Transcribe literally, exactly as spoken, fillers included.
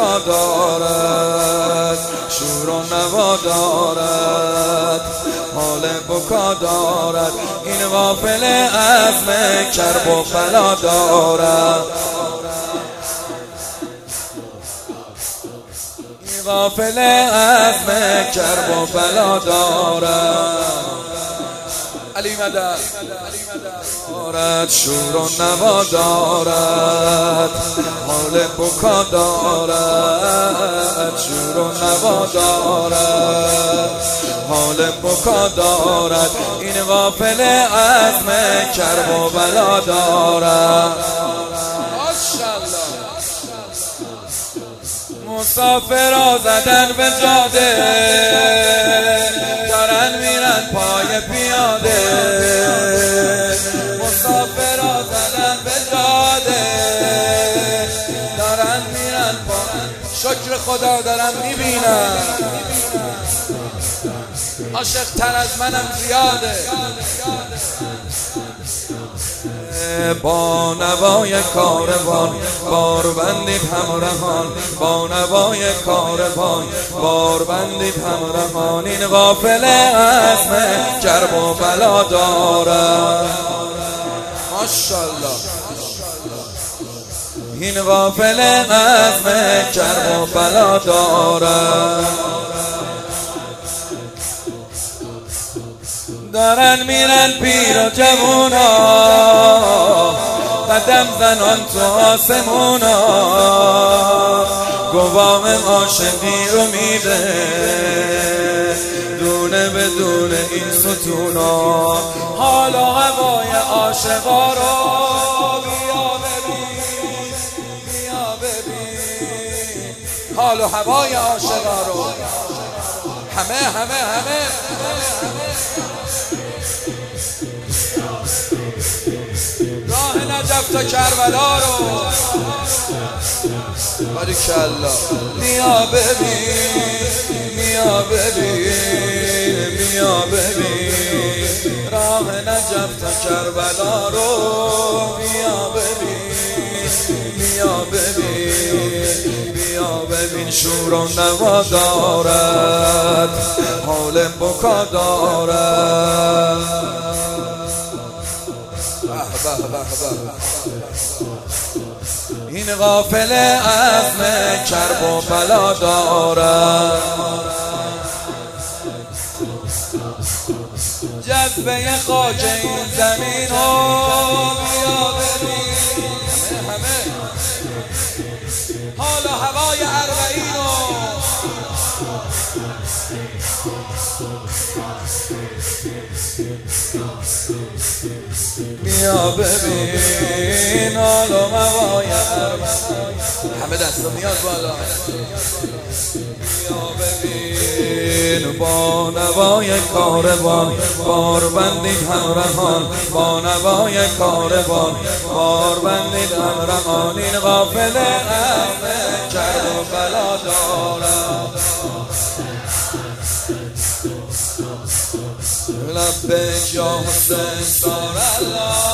بلا دارد، شور و نوا دارد، حال بکا دارد. این غافل عزم کرب و بلا دارد، این غافل عزم کرب و بلا دارد. علی مدد دارد، شور و نوا دارد، حال بکا دارد، شور و نوا دارد، حال بکا دارد. این غافل عزم کرب و بلا دارد. مسافرها زدن به جاده، دارن میرن پای پیاده. مسافرها زدن به جاده، دارن میرن پای. شکر خدا دارم میبینم، عاشق تر از منم زیاده. با نوای کاروان بار بندید همراهان، با نوای کاروان بار بندید همراهان. این غافل عزم کرب و بلا دارد. ماشاءالله. این غافل عزم کرب و بلا دارد. دارن میرن پیر و جوونا، قدم زنان تو آسمونا. گوام عاشقی رو میده دونه بدون این ستونا. حال و هوای عاشقا رو بیا ببین، بیا ببین. حال و هوای عاشقا رو همه همه همه همه راه نجف تا کربلا رو باریکالله. بیا ببین، بیا ببین، بیا ببین. راه نجف تا کربلا رو بیا ببین، بیا ببین، بیا ببین. شور و نوا دارد، حال بکا دارد. این غافل عزم کرب و بلا دارد. جذبه خاک این زمین رو بیا ببین، همه حال و هوای اربعین رو بیا ببین. حال و هوای اربعین، همه دست و میاد بالا. بیا ببین. با نوای کاروان بار بندید همراهان، با نوای کاروان بار بندید همراهان. این غافل عزم کرب و بلا دارد. لبیک یا حسین سار الله.